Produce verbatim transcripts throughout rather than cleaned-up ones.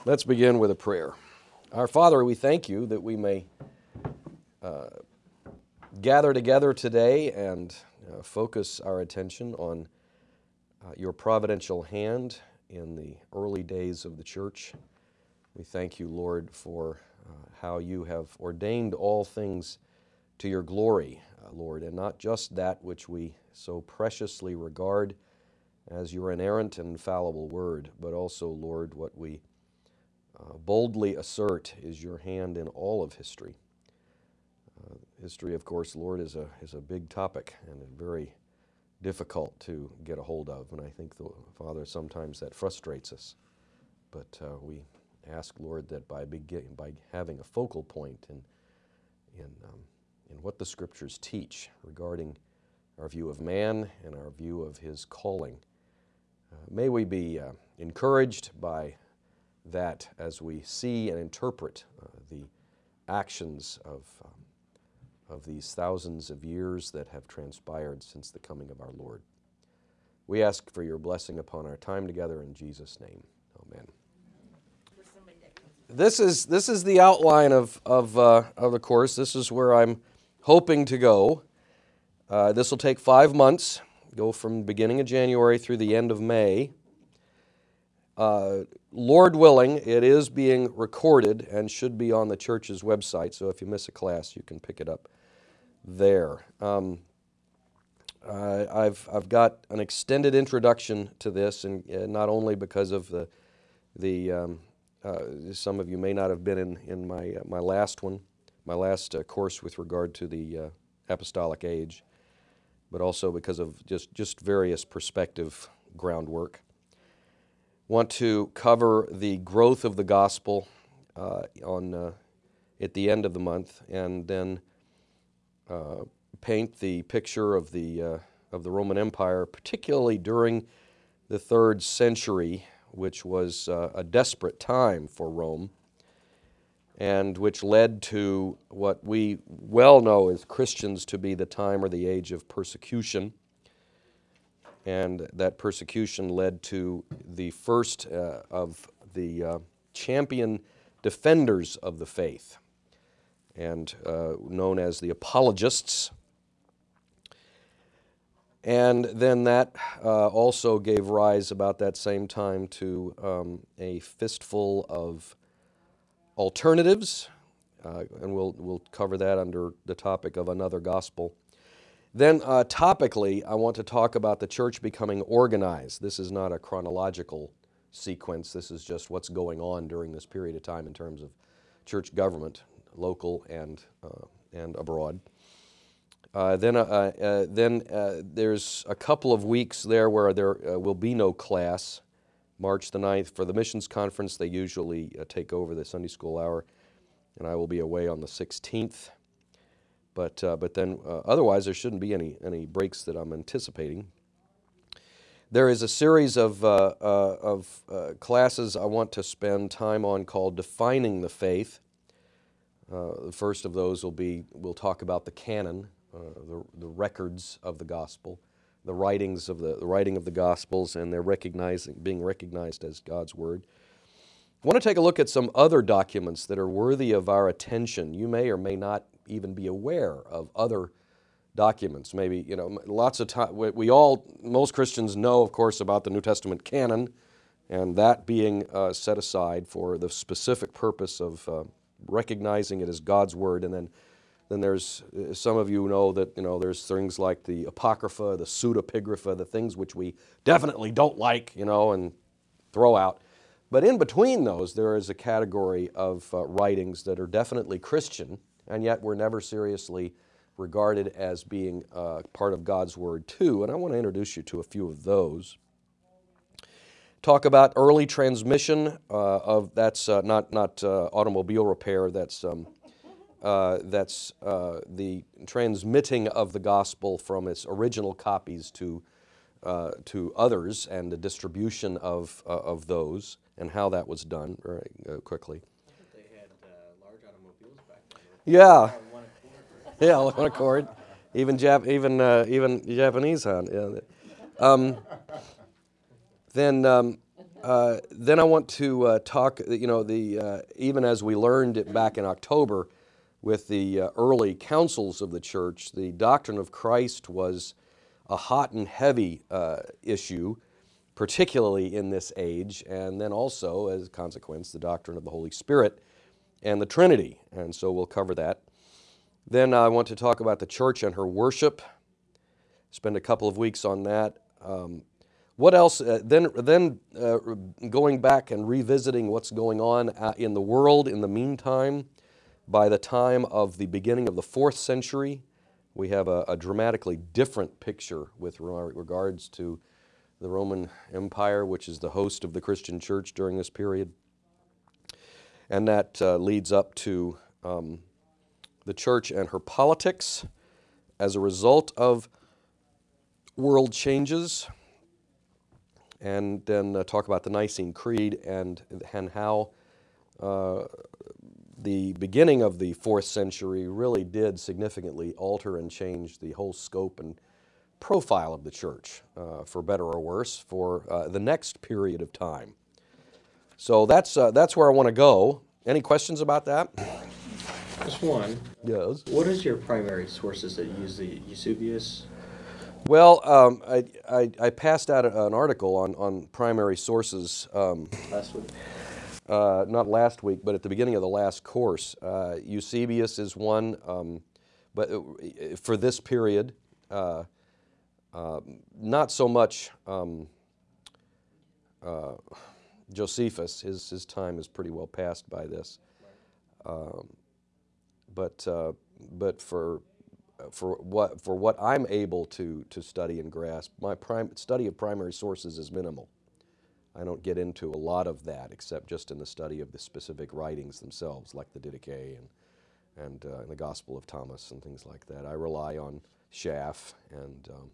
Let's begin with a prayer. Our Father, we thank you that we may uh, gather together today and uh, focus our attention on uh, your providential hand in the early days of the church. We thank you, Lord, for uh, how you have ordained all things to your glory, uh, Lord, and not just that which we so preciously regard as your inerrant and infallible word, but also, Lord, what we Uh, boldly assert is your hand in all of history. Uh, history, of course, Lord, is a is a big topic and very difficult to get a hold of, and I think, the, Father, sometimes that frustrates us. But uh, we ask, Lord, that by begin, by having a focal point in in um, in what the Scriptures teach regarding our view of man and our view of his calling, uh, may we be uh, encouraged by that as we see and interpret uh, the actions of, um, of these thousands of years that have transpired since the coming of our Lord. We ask for your blessing upon our time together in Jesus' name. Amen. This is, this is the outline of, of, uh, of the course. This is where I'm hoping to go. Uh, this will take five months, go from the beginning of January through the end of May. Uh, Lord willing, it is being recorded and should be on the church's website, so if you miss a class, you can pick it up there. Um, uh, I've, I've got an extended introduction to this, and uh, not only because of the, the um, uh, some of you may not have been in, in my, uh, my last one, my last uh, course with regard to the uh, apostolic age, but also because of just, just various perspective groundwork. Want to cover the growth of the gospel uh, on uh, at the end of the month, and then uh, paint the picture of the uh, of the Roman Empire, particularly during the third century, which was uh, a desperate time for Rome, and which led to what we well know as Christians to be the time or the age of persecution. And that persecution led to the first uh, of the uh, champion defenders of the faith, and uh, known as the apologists. And then that uh, also gave rise about that same time to um, a fistful of alternatives, uh, and we'll, we'll cover that under the topic of another gospel. Then uh, topically, I want to talk about the church becoming organized. This is not a chronological sequence. This is just what's going on during this period of time in terms of church government, local and, uh, and abroad. Uh, then uh, uh, then uh, there's a couple of weeks there where there uh, will be no class. March the ninth, for the missions conference, they usually uh, take over the Sunday school hour, and I will be away on the sixteenth. But, uh, but then uh, otherwise there shouldn't be any, any breaks that I'm anticipating. There is a series of, uh, uh, of uh, classes I want to spend time on called Defining the Faith. Uh, the first of those will be, we'll talk about the canon, uh, the, the records of the gospel, the writings of the, the writing of the gospels, and they're recognizing, being recognized as God's word. I want to take a look at some other documents that are worthy of our attention. You may or may not even be aware of other documents. Maybe, you know, lots of time, we all, most Christians know, of course, about the New Testament canon, and that being uh, set aside for the specific purpose of uh, recognizing it as God's word. And then, then there's, some of you know that, you know, there's things like the Apocrypha, the Pseudepigrapha, the things which we definitely don't like, you know, and throw out. But in between those, there is a category of uh, writings that are definitely Christian, and yet were never seriously regarded as being uh, part of God's Word too. And I want to introduce you to a few of those. Talk about early transmission uh, of, that's uh, not, not uh, automobile repair, that's, um, uh, that's uh, the transmitting of the gospel from its original copies to, uh, to others, and the distribution of, uh, of those, and how that was done very uh, quickly. Yeah, yeah, one accord. Even Jap, even uh, even Japanese, huh? Yeah. Um, then um, uh, uh, then I want to uh, talk, you know, the, uh, even as we learned it back in October with the uh, early councils of the church, the doctrine of Christ was a hot and heavy uh, issue, particularly in this age, and then also, as a consequence, the doctrine of the Holy Spirit and the Trinity, and so we'll cover that. Then I want to talk about the church and her worship, spend a couple of weeks on that. Um, what else? Uh, then then uh, going back and revisiting what's going on uh, in the world in the meantime. By the time of the beginning of the fourth century, we have a, a dramatically different picture with regards to the Roman Empire, which is the host of the Christian church during this period. And that uh, leads up to um, the church and her politics as a result of world changes. And then uh, talk about the Nicene Creed and, and how uh, the beginning of the fourth century really did significantly alter and change the whole scope and profile of the church, uh, for better or worse, for uh, the next period of time. So that's, uh, that's where I want to go. Any questions about that? Just one. Yes. What is your primary sources that you use? The Eusebius? Well, um, I, I, I passed out an article on, on primary sources. Um, Last week. Uh, not last week, but at the beginning of the last course. Uh, Eusebius is one, um, but for this period, uh, uh, not so much um, uh, Josephus. His, his time is pretty well past by this. Um, but uh, but for for what for what I'm able to to study and grasp, my prime study of primary sources is minimal. I don't get into a lot of that except just in the study of the specific writings themselves, like the Didache and, and uh, the Gospel of Thomas and things like that. I rely on Schaff and um,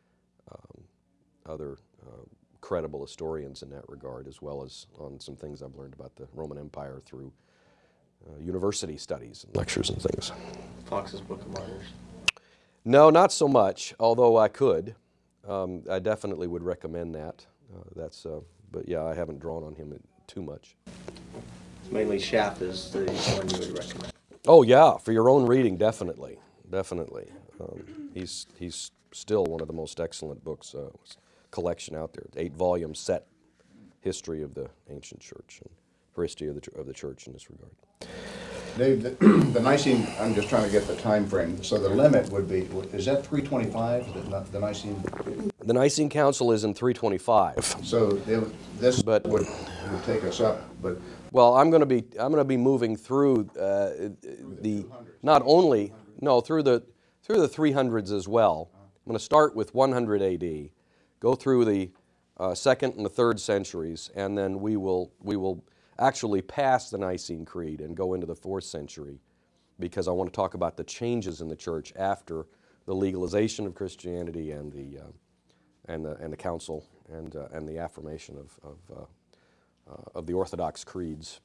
um, other uh, credible historians in that regard, as well as on some things I've learned about the Roman Empire through uh, university studies and lectures and things. Fox's Book of Martyrs? No, not so much, although I could. Um, I definitely would recommend that. Uh, that's uh, But yeah, I haven't drawn on him too much. Mainly Schaff is the one you would recommend. Oh yeah, for your own reading, definitely, definitely. Um, he's he's still one of the most excellent books, uh, collection out there. Eight volume set history of the ancient church and history of the of the church in this regard. Dave, the, the Nicene, I'm just trying to get the time frame. So the limit would be, is that three twenty-five, the, the Nicene? The Nicene Council is in three twenty-five. So they, this But, would, would take us up, but well, I'm going to be I'm going to be moving through uh, the not only no through the through the three hundreds as well. I'm going to start with one hundred A D, go through the uh, second and the third centuries, and then we will we will. actually pass the Nicene Creed and go into the fourth century, because I want to talk about the changes in the church after the legalization of Christianity and the uh, and the and the council and uh, and the affirmation of of, uh, uh, of the Orthodox creeds,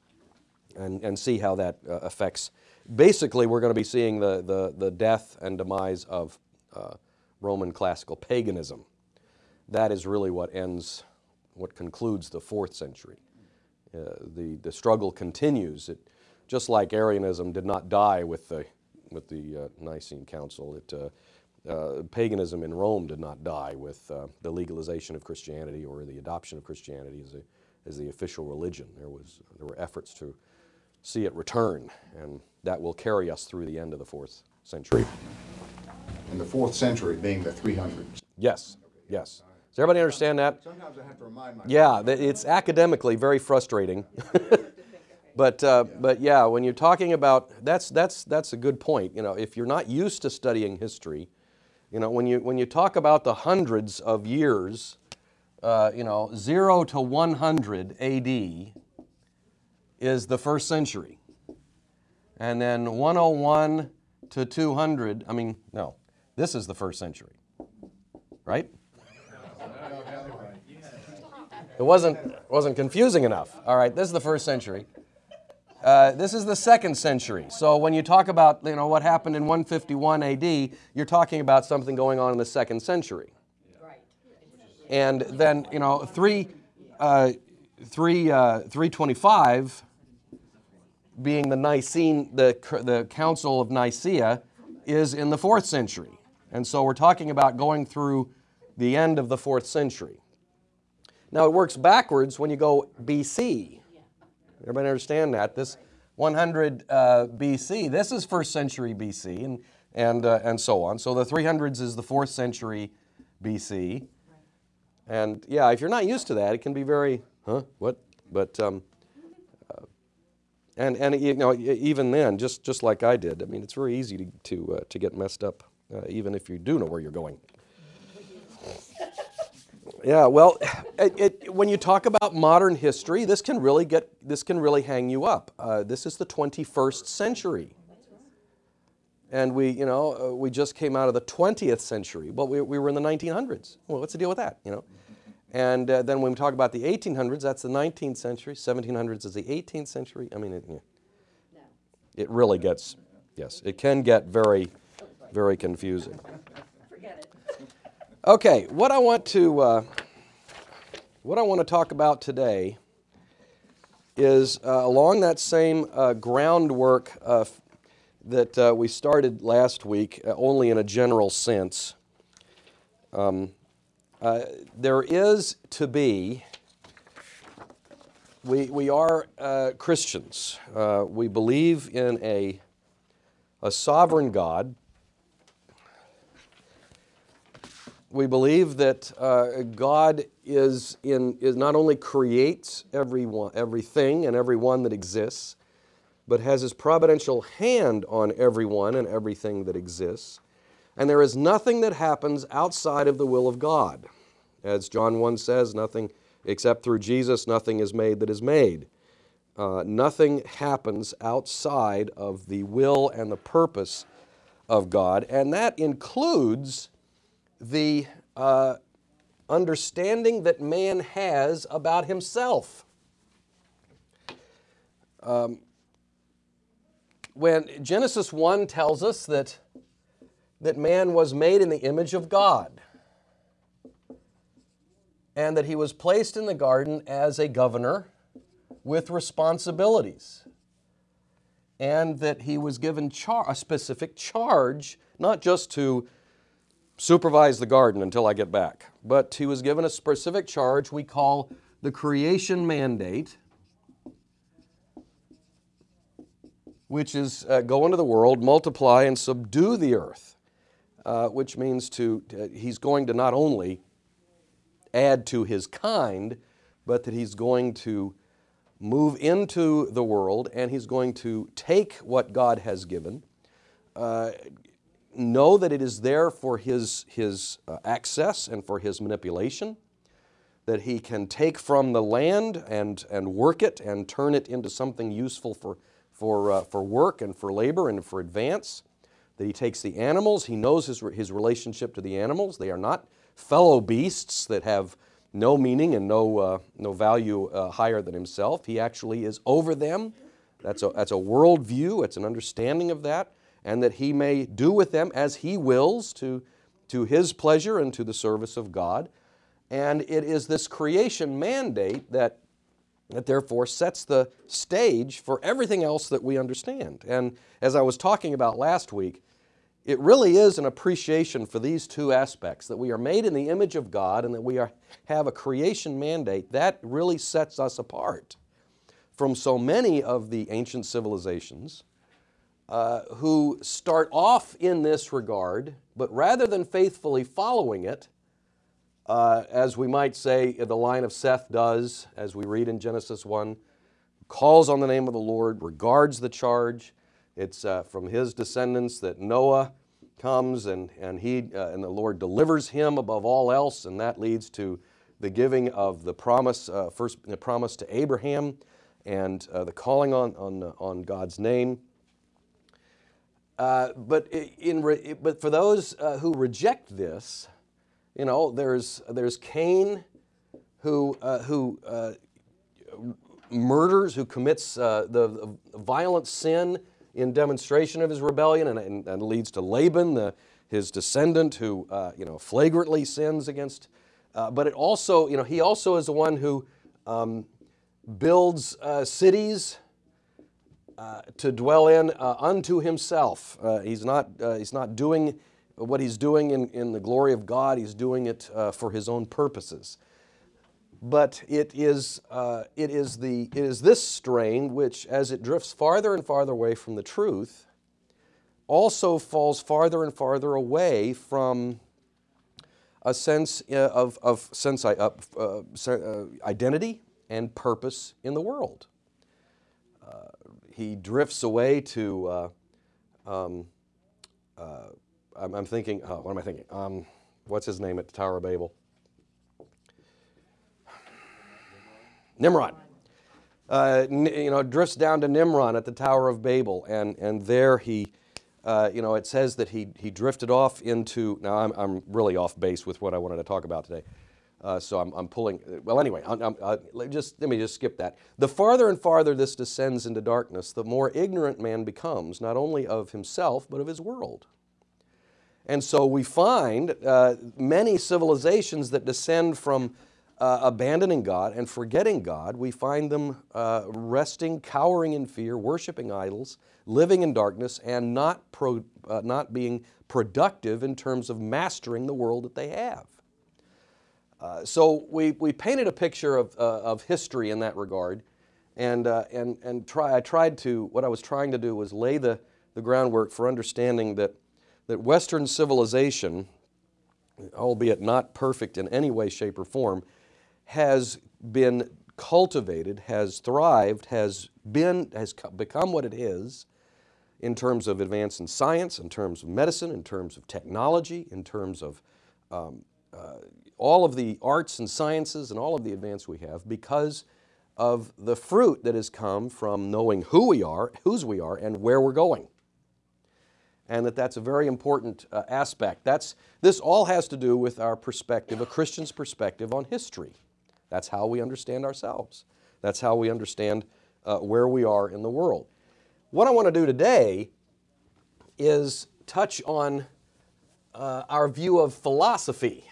and and see how that uh, affects. Basically, we're going to be seeing the the the death and demise of uh, Roman classical paganism. That is really what ends, what concludes the fourth century. Uh, the, the struggle continues. It, just like Arianism did not die with the, with the uh, Nicene Council, it, uh, uh, paganism in Rome did not die with uh, the legalization of Christianity or the adoption of Christianity as, a, as the official religion. There, was, there were efforts to see it return, and that will carry us through the end of the fourth century. in the fourth century being the three hundreds. Yes, yes. Does everybody understand that? Sometimes I have to remind myself. Yeah, th- it's academically very frustrating. But, uh, but yeah, when you're talking about, that's, that's, that's a good point. You know, if you're not used to studying history, you know, when you, when you talk about the hundreds of years, uh, you know, zero to one hundred A D is the first century. And then one oh one to two hundred, I mean, no, this is the first century, right? It wasn't, wasn't confusing enough. All right, this is the first century. Uh, this is the second century. So when you talk about, you know, what happened in one fifty-one A D, you're talking about something going on in the second century. And then, you know, three, uh, three, uh, three twenty-five being the Nicene, the, the Council of Nicaea, is in the fourth century. And so we're talking about going through the end of the fourth century. Now it works backwards when you go B C. Everybody understand that? This one hundred uh, B C, this is first century B C, and, and, uh, and so on. So the three hundreds is the fourth century B C. And yeah, if you're not used to that, it can be very, huh, what? But, um, uh, and, and you know, even then, just, just like I did, I mean, it's very easy to, to, uh, to get messed up, uh, even if you do know where you're going. Yeah, well, it, it, when you talk about modern history, this can really get, this can really hang you up. Uh, this is the twenty-first century. And we, you know, uh, we just came out of the twentieth century. Well, we, we were in the nineteen hundreds. Well, what's the deal with that, you know? And uh, then when we talk about the eighteen hundreds, that's the nineteenth century. seventeen hundreds is the eighteenth century. I mean, it, it really gets, yes, it can get very, very confusing. Okay, what I want to uh, what I want to talk about today is uh, along that same uh, groundwork uh, that uh, we started last week, uh, only in a general sense. Um, uh, there is to be, we, we are uh, Christians. Uh, we believe in a, a sovereign God. We believe that uh, God is in is not only creates everyone, everything and everyone that exists, but has His providential hand on everyone and everything that exists. And there is nothing that happens outside of the will of God. As John one says, nothing except through Jesus, nothing is made that is made. Uh, nothing happens outside of the will and the purpose of God, and that includes the uh, understanding that man has about himself. Um, when Genesis one tells us that, that man was made in the image of God and that he was placed in the garden as a governor with responsibilities, and that he was given char- a specific charge, not just to supervise the garden until I get back, but he was given a specific charge we call the creation mandate, which is uh, go into the world, multiply, and subdue the earth, uh, which means to uh, he's going to not only add to his kind, but that he's going to move into the world and he's going to take what God has given, uh, know that it is there for his, his uh, access and for his manipulation, that he can take from the land and, and work it and turn it into something useful for, for, uh, for work and for labor and for advance, that he takes the animals, he knows his, his relationship to the animals. They are not fellow beasts that have no meaning and no, uh, no value uh, higher than himself. He actually is over them. That's a, that's a worldview, it's an understanding of that, and that he may do with them as he wills to, to his pleasure and to the service of God. And it is this creation mandate that, that therefore sets the stage for everything else that we understand. And as I was talking about last week, it really is an appreciation for these two aspects, that we are made in the image of God and that we are, have a creation mandate. That really sets us apart from so many of the ancient civilizations uh, who start off in this regard, but rather than faithfully following it, uh, as we might say the line of Seth does, as we read in Genesis one, calls on the name of the Lord, regards the charge. It's uh, from his descendants that Noah comes and, and, he, uh, and the Lord delivers him above all else, and that leads to the giving of the promise, uh, first the promise to Abraham and uh, the calling on, on, uh, on God's name. Uh, but, in re, but for those uh, who reject this, you know, there's, there's Cain who, uh, who uh, murders, who commits uh, the, the violent sin in demonstration of his rebellion, and, and, and leads to Laban, the, his descendant, who uh, you know, flagrantly sins against. Uh, but it also, you know, he also is the one who um, builds uh, cities uh, to dwell in uh, unto himself. Uh, he's not, uh, he's not doing what he's doing in, in the glory of God. He's doing it uh, for his own purposes. But it is, uh, it, is the, it is this strain which, as it drifts farther and farther away from the truth, also falls farther and farther away from a sense uh, of, of sense, uh, uh, uh, identity and purpose in the world. Uh, he drifts away to, uh, um, uh, I'm, I'm thinking, oh, what am I thinking? Um, what's his name at the Tower of Babel? Nimrod. Uh, you know, drifts down to Nimrod at the Tower of Babel, and, and there he, uh, you know, it says that he, he drifted off into, now I'm, I'm really off base with what I wanted to talk about today, uh, so I'm, I'm pulling, well anyway, I'm, I'm, uh, just, let me just skip that. The farther and farther this descends into darkness, the more ignorant man becomes, not only of himself, but of his world. And so we find uh, many civilizations that descend from Uh, abandoning God and forgetting God. We find them uh, resting, cowering in fear, worshiping idols, living in darkness, and not, pro, uh, not being productive in terms of mastering the world that they have. Uh, so we, we painted a picture of, uh, of history in that regard, and, uh, and, and try, I tried to, what I was trying to do was lay the, the groundwork for understanding that, that Western civilization, albeit not perfect in any way, shape, or form, has been cultivated, has thrived, has been, has become what it is in terms of advance in science, in terms of medicine, in terms of technology, in terms of um, uh, all of the arts and sciences and all of the advance we have because of the fruit that has come from knowing who we are, whose we are, and where we're going. And that that's a very important uh, aspect. That's, this all has to do with our perspective, a Christian's perspective on history. That's how we understand ourselves. That's how we understand uh, where we are in the world. What I want to do today is touch on uh, our view of philosophy.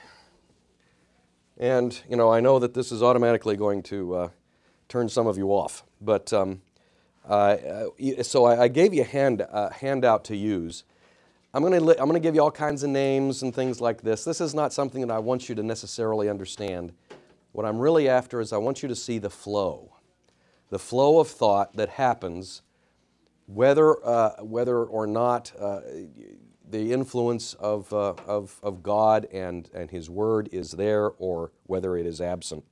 And, you know, I know that this is automatically going to uh, turn some of you off. But, um, uh, so I, I gave you a hand, uh, handout to use. I'm going to I'm going to give you all kinds of names and things like this. This is not something that I want you to necessarily understand. What I'm really after is I want you to see the flow, the flow of thought that happens whether, uh, whether or not uh, the influence of, uh, of, of God and, and His Word is there or whether it is absent.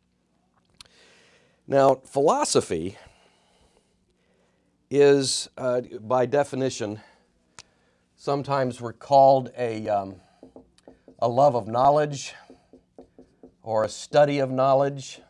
Now, philosophy is, uh, by definition, sometimes we're called a, um, a love of knowledge or a study of knowledge.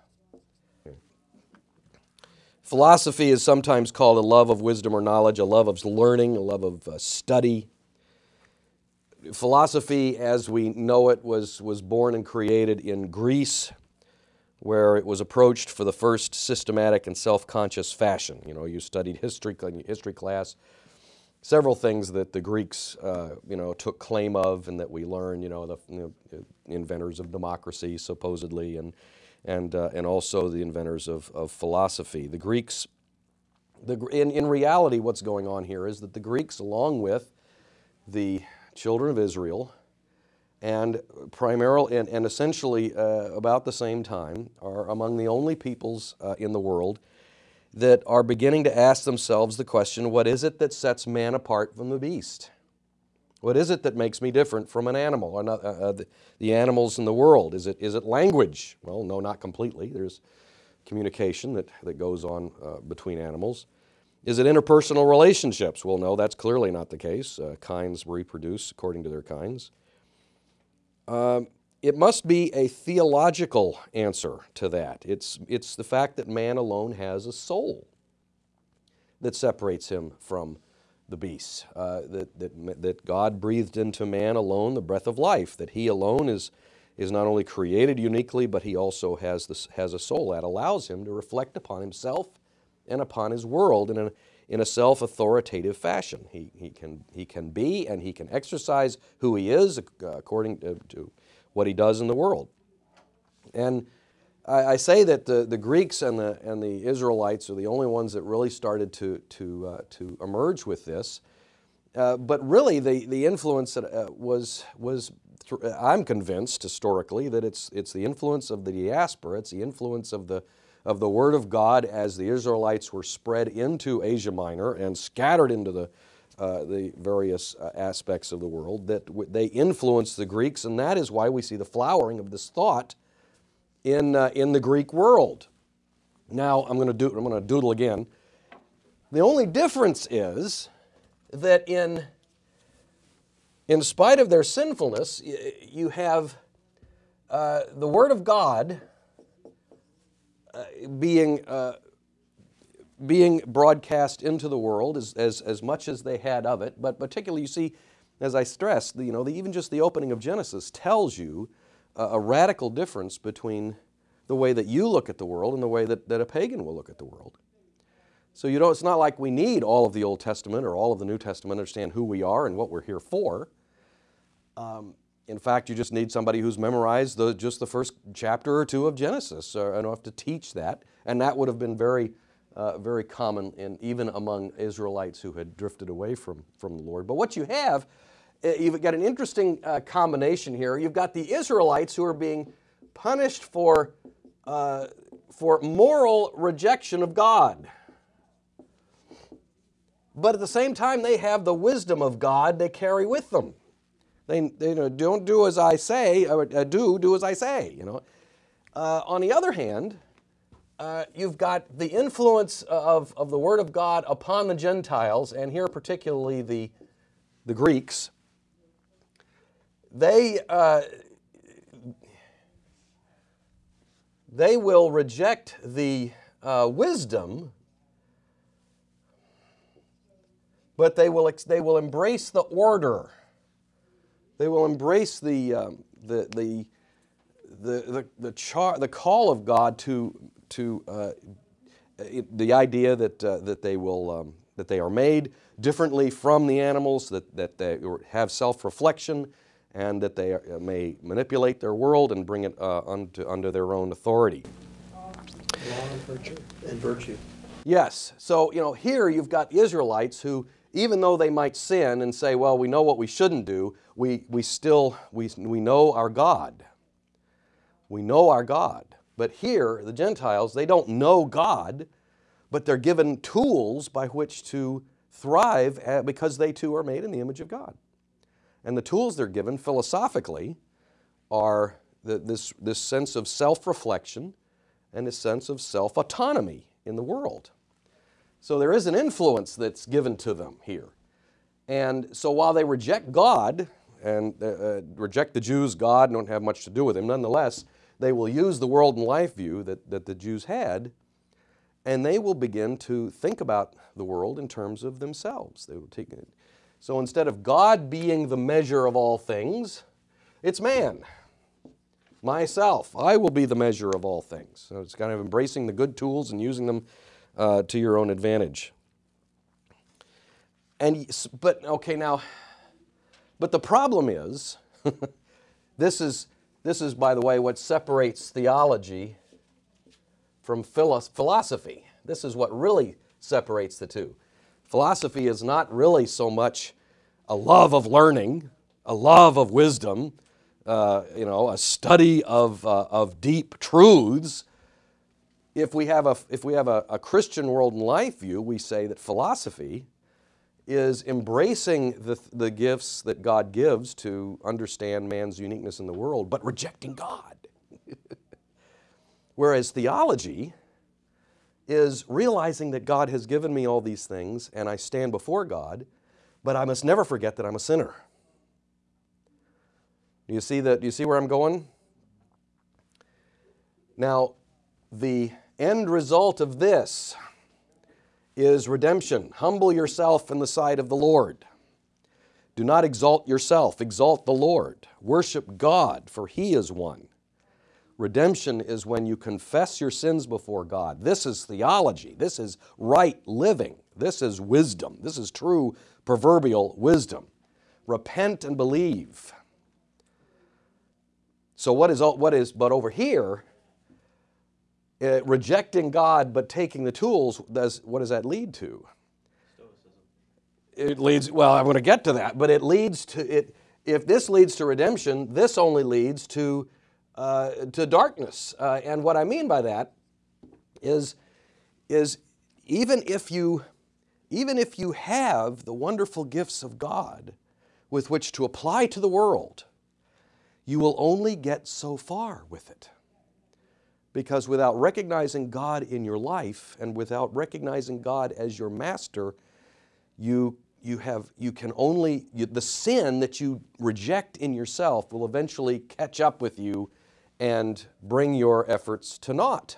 Philosophy is sometimes called a love of wisdom or knowledge, a love of learning, a love of uh, study. Philosophy, as we know it, was, was born and created in Greece, where it was approached for the first systematic and self-conscious fashion. You know, you studied history, history class, several things that the Greeks, uh, you know, took claim of and that we learn, you know, the you know, inventors of democracy, supposedly, and, and, uh, and also the inventors of, of philosophy. The Greeks, the, in, in reality, what's going on here is that the Greeks, along with the children of Israel, and primarily, and, and essentially uh, about the same time, are among the only peoples uh, in the world that are beginning to ask themselves the question, what is it that sets man apart from the beast? What is it that makes me different from an animal, or not, uh, uh, the, the animals in the world? Is it, is it language? Well, no, not completely. There's communication that, that goes on uh, between animals. Is it interpersonal relationships? Well, no, that's clearly not the case. Uh, kinds reproduce according to their kinds. Um, It must be a theological answer to that. It's, it's the fact that man alone has a soul that separates him from the beasts, uh, that, that, that God breathed into man alone the breath of life, that he alone is, is not only created uniquely, but he also has, this, has a soul that allows him to reflect upon himself and upon his world in a, in a self-authoritative fashion. He, he, can, he can be and he can exercise who he is uh, according to, to what he does in the world. And I, I say that the, the Greeks and the, and the Israelites are the only ones that really started to, to, uh, to emerge with this. Uh, but really, the, the influence that, uh, was, was th- I'm convinced historically that it's, it's the influence of the diaspora, it's the influence of the, of the Word of God as the Israelites were spread into Asia Minor and scattered into the, uh, the various uh, aspects of the world, that w- they influenced the Greeks, and that is why we see the flowering of this thought in, uh, in the Greek world. Now, I'm going to do, I'm going to doodle again. The only difference is that in, in spite of their sinfulness, you have uh, the Word of God uh, being, uh, being broadcast into the world as, as, as much as they had of it. But particularly, you see, as I stressed, you know, the, even just the opening of Genesis tells you a, a radical difference between the way that you look at the world and the way that, that a pagan will look at the world. So you know, it's not like we need all of the Old Testament or all of the New Testament to understand who we are and what we're here for. Um, in fact, you just need somebody who's memorized the, just the first chapter or two of Genesis uh, enough to teach that. And that would have been very, uh, very common in, even among Israelites who had drifted away from, from the Lord. But what you have, you've got an interesting uh, combination here. You've got the Israelites who are being punished for, uh, for moral rejection of God. But at the same time, they have the wisdom of God they carry with them. They, they you know, don't do as I say, or uh, do, do as I say, you know. Uh, on the other hand, uh, you've got the influence of, of the Word of God upon the Gentiles, and here particularly the, the Greeks. They, uh, they will reject the uh, wisdom, but they will, they will embrace the order. They will embrace the, um, the, the, the, the, the, char, the call of God to, to uh, the idea that, uh, that, they will, um, that they are made differently from the animals, that, that they have self-reflection, and that they may manipulate their world and bring it uh, unto, under their own authority. Law and virtue. And virtue. Yes. So, you know, here you've got Israelites who, even though they might sin and say, well, we know what we shouldn't do, we, we still, we, we know our God. We know our God. But here, the Gentiles, they don't know God, but they're given tools by which to thrive because they too are made in the image of God. And the tools they're given philosophically are the, this, this sense of self-reflection and this sense of self-autonomy in the world. So there is an influence that's given to them here. And so while they reject God and uh, uh, reject the Jews' God and don't have much to do with him, nonetheless, they will use the world and life view that, that the Jews had, and they will begin to think about the world in terms of themselves. They will take it. So instead of God being the measure of all things, it's man, myself. I will be the measure of all things. So it's kind of embracing the good tools and using them uh, to your own advantage. And but okay now, but the problem is, this is this is by the way what separates theology from philosophy. This is what really separates the two. Philosophy is not really so much a love of learning, a love of wisdom, uh, you know, a study of, uh, of deep truths. If we have, a, if we have a, a Christian world and life view, we say that philosophy is embracing the, the gifts that God gives to understand man's uniqueness in the world, but rejecting God. Whereas theology is realizing that God has given me all these things and I stand before God, but I must never forget that I'm a sinner. Do you see that? Do you see where I'm going? Now, the end result of this is redemption. Humble yourself in the sight of the Lord. Do not exalt yourself, exalt the Lord. Worship God, for He is one. Redemption is when you confess your sins before God. This is theology. This is right living. This is wisdom. This is true proverbial wisdom. Repent and believe. So what is, what is, but over here, Uh, rejecting God but taking the tools, does, what does that lead to? It leads, well, I'm going to get to that, but it leads to, it. If this leads to redemption, this only leads to, uh, to darkness. Uh, and what I mean by that is, is even if you, even if you have the wonderful gifts of God with which to apply to the world, you will only get so far with it. Because without recognizing God in your life and without recognizing God as your master, you You have, you can only, you, the sin that you reject in yourself will eventually catch up with you and bring your efforts to naught.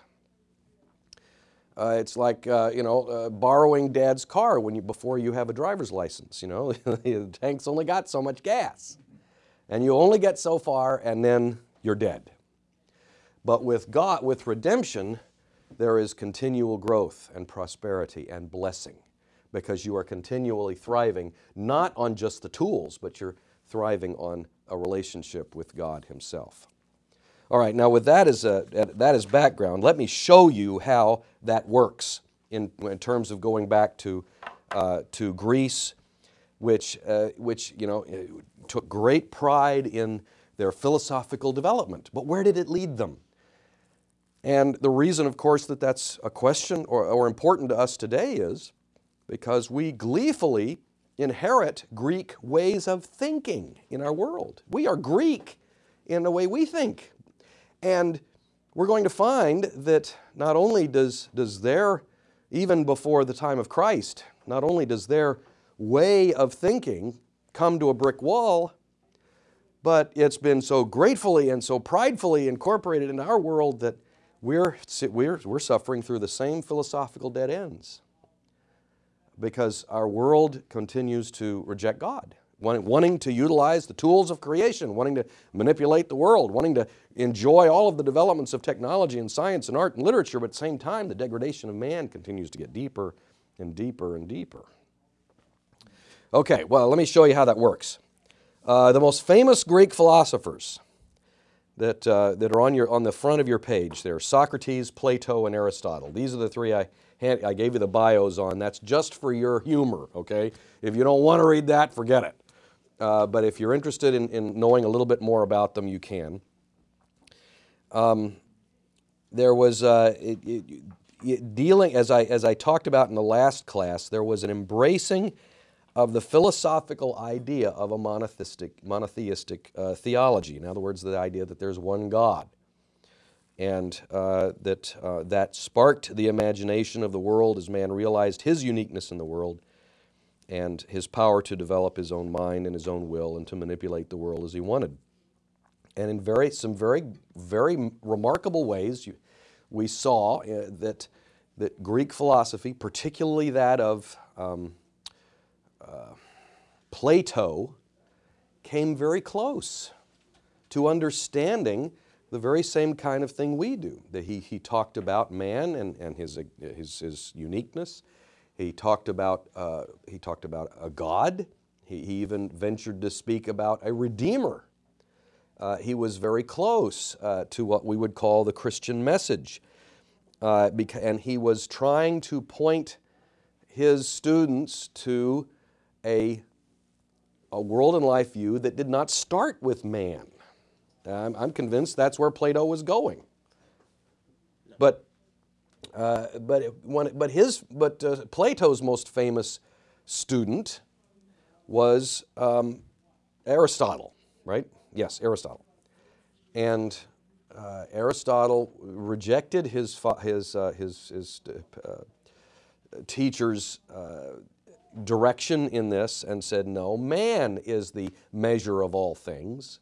Uh, it's like, uh, you know, uh, borrowing Dad's car when you, before you have a driver's license, you know. The tank's only got so much gas. And you only get so far and then you're dead. But with God, with redemption, there is continual growth and prosperity and blessing, because you are continually thriving, not on just the tools, but you're thriving on a relationship with God Himself. All right, now with that as, a, that as background, let me show you how that works in, in terms of going back to, uh, to Greece, which, uh, which you know, took great pride in their philosophical development. But where did it lead them? And the reason, of course, that that's a question or, or important to us today is because we gleefully inherit Greek ways of thinking in our world. We are Greek in the way we think. And we're going to find that not only does, does their, even before the time of Christ, not only does their way of thinking come to a brick wall, but it's been so gratefully and so pridefully incorporated into our world that we're, we're, we're suffering through the same philosophical dead ends, because our world continues to reject God, wanting to utilize the tools of creation, wanting to manipulate the world, wanting to enjoy all of the developments of technology and science and art and literature, but at the same time, the degradation of man continues to get deeper and deeper and deeper. Okay, well, let me show you how that works. Uh, the most famous Greek philosophers that, uh, that are on, your, on the front of your page there, Socrates, Plato, and Aristotle. These are the three I, hand, I gave you the bios on. That's just for your humor, okay? If you don't want to read that, forget it. Uh, but if you're interested in, in knowing a little bit more about them, you can. Um, there was, uh, it, it, it, dealing, as I, as I talked about in the last class, there was an embracing of the philosophical idea of a monotheistic, monotheistic uh, theology. In other words, the idea that there's one God. And uh, that, uh, that sparked the imagination of the world as man realized his uniqueness in the world and his power to develop his own mind and his own will and to manipulate the world as he wanted. And in very, some very, very remarkable ways, you, we saw uh, that, that Greek philosophy, particularly that of um, uh, Plato, came very close to understanding the very same kind of thing we do. That he, he talked about man and, and his, his, his uniqueness. He talked about, uh, he talked about a God. He, he even ventured to speak about a Redeemer. Uh, he was very close uh, to what we would call the Christian message. Uh, and he was trying to point his students to a, a world and life view that did not start with man. I'm, I'm convinced that's where Plato was going. But, uh, but, it, when, but, his, but uh, Plato's most famous student was um, Aristotle, right? Yes, Aristotle. And uh, Aristotle rejected his, his, uh, his, his uh, teacher's uh, direction in this and said, no, man is the measure of all things.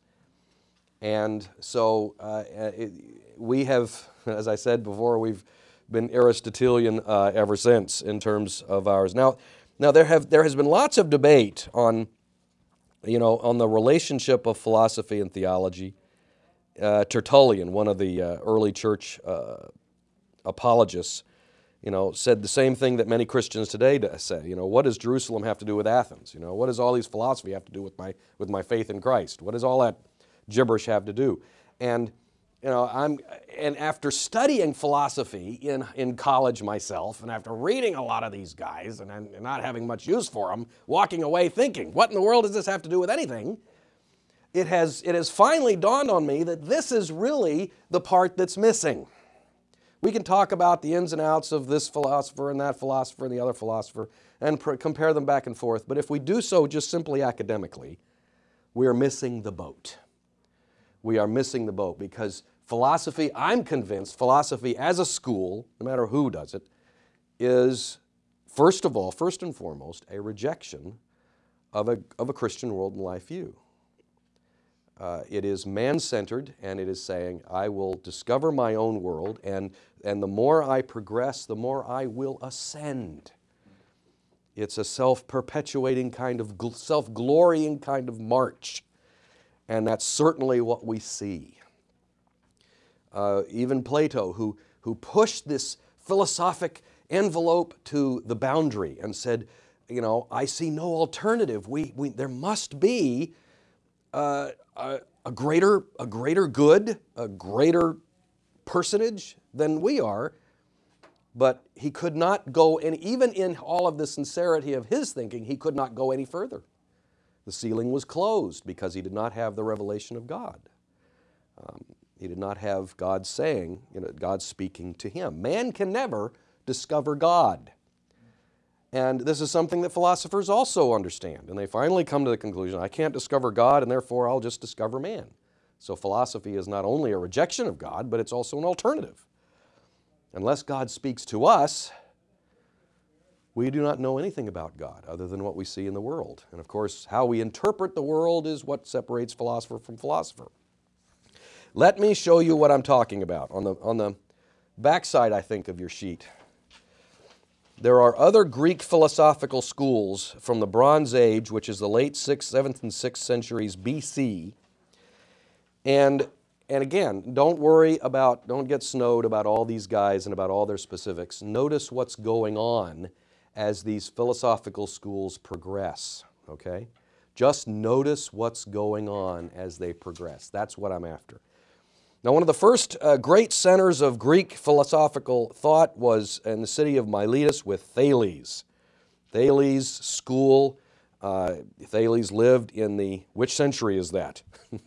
And so uh, it, we have, as I said before, we've been Aristotelian uh, ever since in terms of ours. Now, now there, have, there has been lots of debate on, you know, on the relationship of philosophy and theology. Uh, Tertullian, one of the uh, early church uh, apologists, you know, said the same thing that many Christians today say. You know, what does Jerusalem have to do with Athens? You know, what does all these philosophy have to do with my with my faith in Christ? What does all that gibberish have to do? And you know, I'm, and after studying philosophy in, in college myself, and after reading a lot of these guys and, and not having much use for them, walking away thinking, what in the world does this have to do with anything? It has, it has finally dawned on me that this is really the part that's missing. We can talk about the ins and outs of this philosopher and that philosopher and the other philosopher and compare them back and forth, but if we do so just simply academically, we are missing the boat. We are missing the boat because philosophy, I'm convinced, philosophy as a school, no matter who does it, is first of all, first and foremost, a rejection of a, of a Christian world and life view. Uh, it is man-centered, and it is saying, I will discover my own world, and, and the more I progress, the more I will ascend. It's a self-perpetuating kind of, self-glorying kind of march, and that's certainly what we see. Uh, even Plato, who, who pushed this philosophic envelope to the boundary and said, you know, I see no alternative. We, we, there must be uh, a, a, greater, a greater good, a greater personage than we are. But he could not go, and even in all of the sincerity of his thinking, he could not go any further. The ceiling was closed because he did not have the revelation of God. Um, he did not have God saying, you know, God speaking to him. Man can never discover God. And this is something that philosophers also understand. And they finally come to the conclusion, I can't discover God, and therefore I'll just discover man. So philosophy is not only a rejection of God, but it's also an alternative. Unless God speaks to us, we do not know anything about God other than what we see in the world. And of course, how we interpret the world is what separates philosopher from philosopher. Let me show you what I'm talking about. On the, on the backside, I think, of your sheet, there are other Greek philosophical schools from the Bronze Age, which is the late sixth, seventh, and sixth centuries B C. And And again, don't worry about, don't get snowed about all these guys and about all their specifics. Notice what's going on as these philosophical schools progress, okay? Just notice what's going on as they progress. That's what I'm after. Now, one of the first uh, great centers of Greek philosophical thought was in the city of Miletus with Thales. Thales' school, uh, Thales lived in the, which century is that?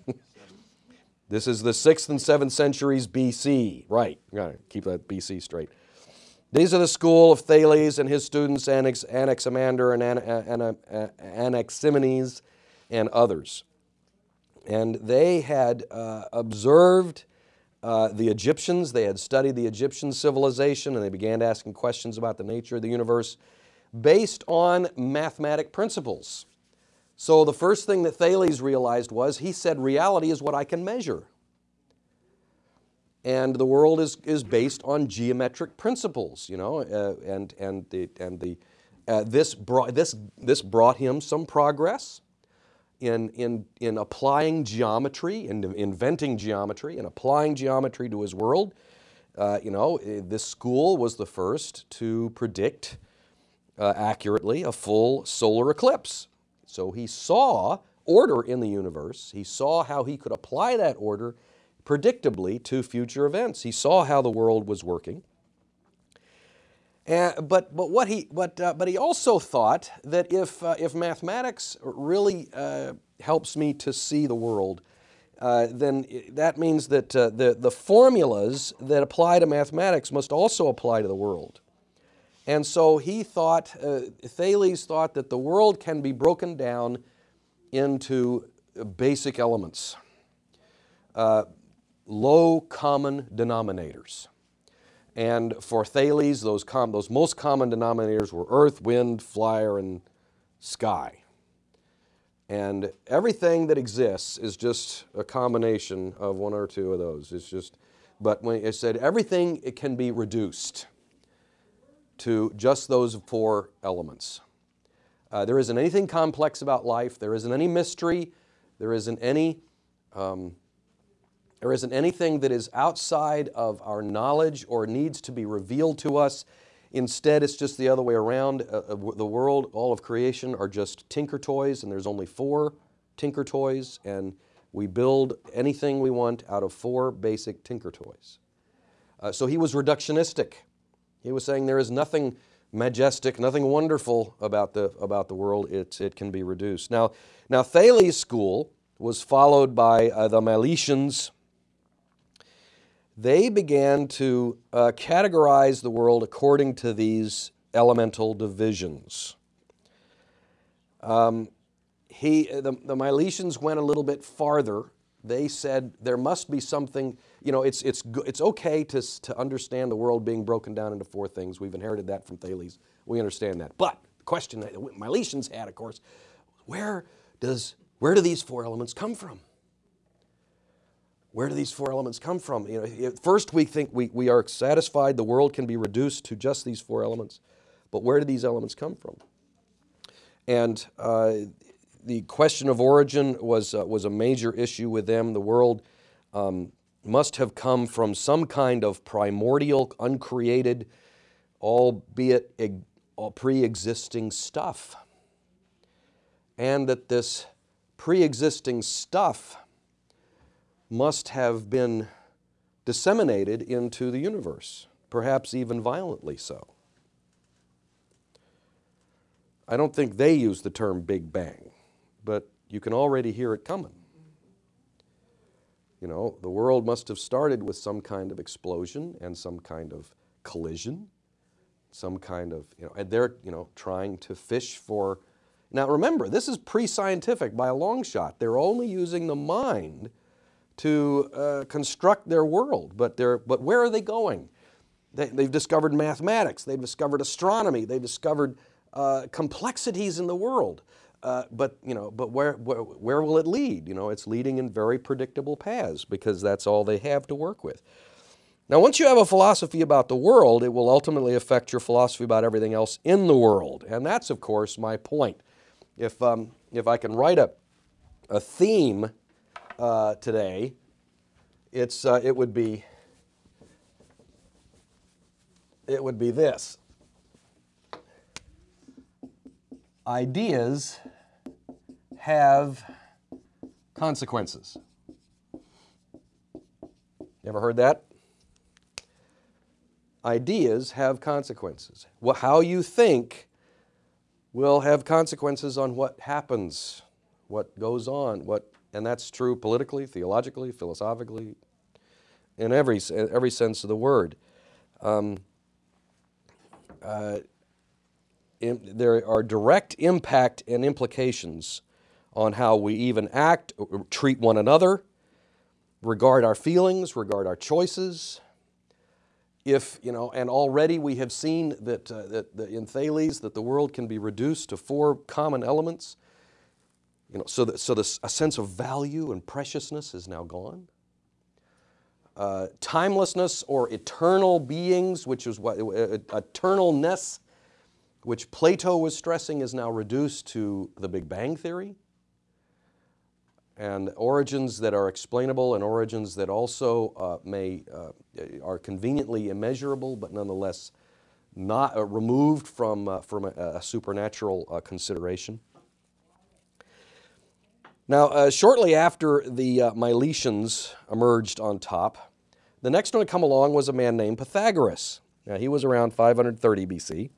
This is the sixth and seventh centuries B C. Right, you gotta keep that B C straight. These are the school of Thales and his students, Anax, Anaximander and Ana, Ana, Anaximenes and others. And they had uh, observed uh, the Egyptians, they had studied the Egyptian civilization, and they began asking questions about the nature of the universe based on mathematic principles. So the first thing that Thales realized was, he said, reality is what I can measure. And the world is, is based on geometric principles, you know, uh, and, and, the, and the, uh, this, brought, this, this brought him some progress in, in, in applying geometry, in inventing geometry and applying geometry to his world. Uh, you know, this school was the first to predict uh, accurately a full solar eclipse. So he saw order in the universe. He saw how he could apply that order predictably to future events. He saw how the world was working. Uh, but, but, what he, but, uh, but he also thought that if, uh, if mathematics really uh, helps me to see the world, uh, then that means that uh, the, the formulas that apply to mathematics must also apply to the world. And so he thought, uh, Thales thought that the world can be broken down into basic elements, uh, low common denominators. And for Thales, those, com those most common denominators were earth, wind, fire, and sky. And everything that exists is just a combination of one or two of those. It's just, but when it said everything, it can be reduced to just those four elements. Uh, there isn't anything complex about life. There isn't any mystery. There isn't any, um, there isn't anything that is outside of our knowledge or needs to be revealed to us. Instead, it's just the other way around. Uh, the world, all of creation, are just tinker toys, and there's only four tinker toys, and We build anything we want out of four basic tinker toys. Uh, so he was reductionistic. He was saying there is nothing majestic, nothing wonderful about the, about the world. It, it can be reduced. Now, now Thales' school was followed by uh, the Milesians. They began to uh, categorize the world according to these elemental divisions. Um, he, the, the Milesians went a little bit farther. They said there must be something, you know, it's, it's, it's okay to, to understand the world being broken down into four things. We've inherited that from Thales. We understand that. But the question that the Milesians had, of course, where, does, where do these four elements come from? Where do these four elements come from? You know, at first we think we, we are satisfied the world can be reduced to just these four elements. But where do these elements come from? And uh, the question of origin was, uh, was a major issue with them. The world um, must have come from some kind of primordial, uncreated, albeit pre-existing stuff. And that this pre-existing stuff must have been disseminated into the universe, perhaps even violently so. I don't think they use the term Big Bang, but you can already hear it coming. You know, the world must have started with some kind of explosion and some kind of collision, some kind of, you know, and they're, you know, trying to fish for. Now remember, this is pre-scientific by a long shot. They're only using the mind to uh, construct their world, but they're, but where are they going? They, they've discovered mathematics, they've discovered astronomy, they've discovered uh, complexities in the world. Uh, but you know, but where, where where will it lead? You know, it's leading in very predictable paths because that's all they have to work with. Now, once you have a philosophy about the world, it will ultimately affect your philosophy about everything else in the world, and that's, of course, my point. If um, if I can write a a theme uh, today, it's uh, it would be it would be this: ideas have consequences. You ever heard that? Ideas have consequences. Well, how you think will have consequences on what happens, what goes on, what, and that's true politically, theologically, philosophically, in every, every sense of the word. Um, uh, in, there are direct impact and implications on how we even act, treat one another, regard our feelings, regard our choices. If, you know, and already we have seen that, uh, that, that in Thales that the world can be reduced to four common elements, you know, so that so this, a sense of value and preciousness is now gone. Uh, timelessness or eternal beings, which is what uh, eternalness, which Plato was stressing, is now reduced to the Big Bang Theory. And origins that are explainable and origins that also uh, may uh, are conveniently immeasurable, but nonetheless not uh, removed from uh, from a, a supernatural uh, consideration. Now, uh, shortly after the uh, Milesians emerged on top, the next one to come along was a man named Pythagoras. Now, he was around five hundred thirty B C.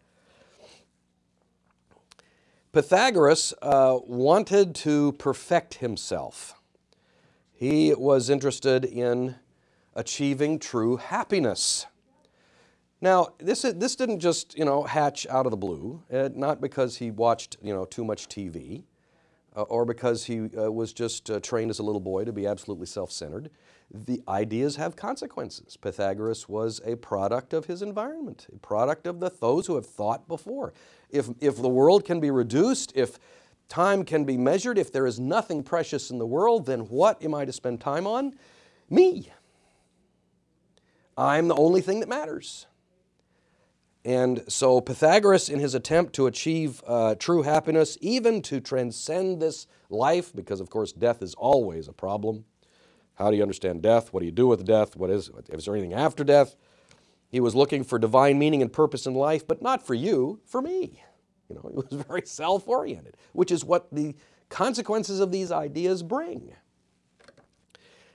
Pythagoras uh, wanted to perfect himself. He was interested in achieving true happiness. Now, this, this didn't just, you know, hatch out of the blue, uh, not because he watched, you know, too much T V, uh, or because he uh, was just uh, trained as a little boy to be absolutely self-centered. The ideas have consequences. Pythagoras was a product of his environment, a product of the those who have thought before. If, if the world can be reduced, if time can be measured, if there is nothing precious in the world, then what am I to spend time on? Me. I'm the only thing that matters. And so Pythagoras, in his attempt to achieve uh, true happiness, even to transcend this life, because of course death is always a problem. How do you understand death? What do you do with death? What is, is there anything after death? He was looking for divine meaning and purpose in life, but not for you, for me. You know, he was very self-oriented, which is what the consequences of these ideas bring.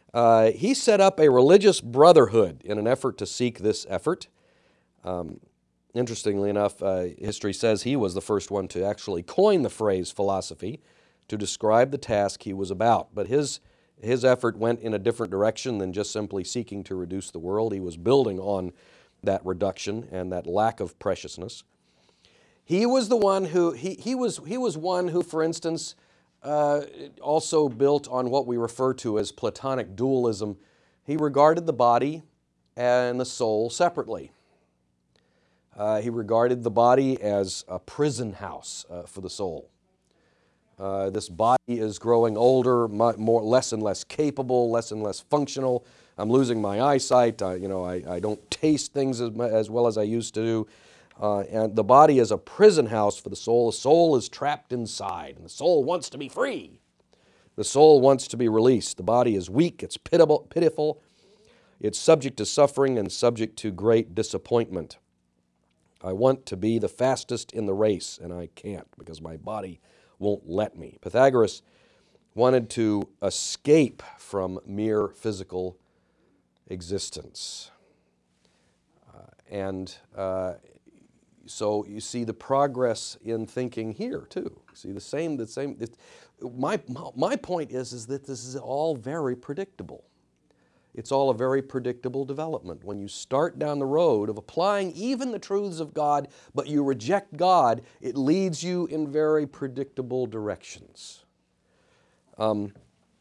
Uh, he set up a religious brotherhood in an effort to seek this effort. Um, interestingly enough, uh, history says he was the first one to actually coin the phrase philosophy to describe the task he was about. But his, his effort went in a different direction than just simply seeking to reduce the world. He was building on that reduction and that lack of preciousness. He was the one who, he, he, was, he was one who, for instance, uh, also built on what we refer to as Platonic dualism. He regarded the body and the soul separately. Uh, he regarded the body as a prison house uh, for the soul. Uh, this body is growing older, more, less and less capable, less and less functional. I'm losing my eyesight. I, you know, I, I don't taste things as, as well as I used to do. Uh, and the body is a prison house for the soul. The soul is trapped inside, and the soul wants to be free. The soul wants to be released. The body is weak. It's pitiable, pitiful. It's subject to suffering and subject to great disappointment. I want to be the fastest in the race, and I can't because my body won't let me. Pythagoras wanted to escape from mere physical existence. Uh, and uh, so you see the progress in thinking here too. See the same, the same. It, my, my point is, is that this is all very predictable. It's all a very predictable development. When you start down the road of applying even the truths of God, but you reject God, it leads you in very predictable directions. Um,